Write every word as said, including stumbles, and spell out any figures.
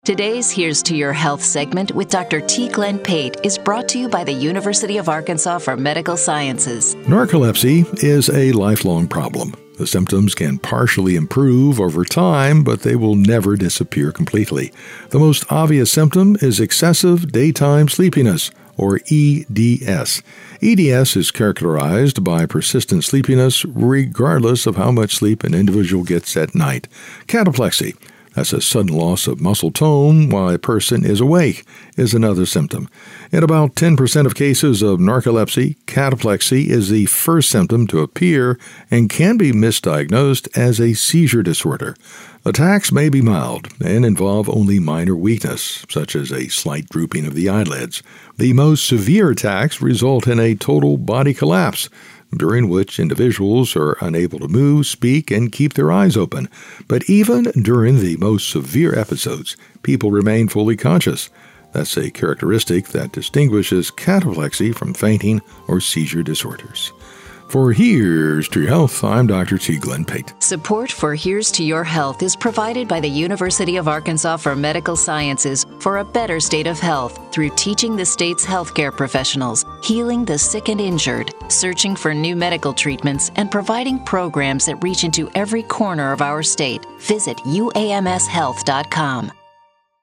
Today's Here's to Your Health segment with Doctor T. Glenn Pate is brought to you by the University of Arkansas for Medical Sciences. Narcolepsy is a lifelong problem. The symptoms can partially improve over time, but they will never disappear completely. The most obvious symptom is excessive daytime sleepiness, or E D S. E D S is characterized by persistent sleepiness regardless of how much sleep an individual gets at night. Cataplexy, that's a sudden loss of muscle tone while a person is awake, is another symptom. In about ten percent of cases of narcolepsy, cataplexy is the first symptom to appear and can be misdiagnosed as a seizure disorder. Attacks may be mild and involve only minor weakness, such as a slight drooping of the eyelids. The most severe attacks result in a total body collapse, during which individuals are unable to move, speak, and keep their eyes open. But even during the most severe episodes, people remain fully conscious. That's a characteristic that distinguishes cataplexy from fainting or seizure disorders. For Here's to Your Health, I'm Doctor T. Glenn Pate. Support for Here's to Your Health is provided by the University of Arkansas for Medical Sciences for a better state of health through teaching the state's healthcare professionals, healing the sick and injured, searching for new medical treatments, and providing programs that reach into every corner of our state. Visit U A M S health dot com.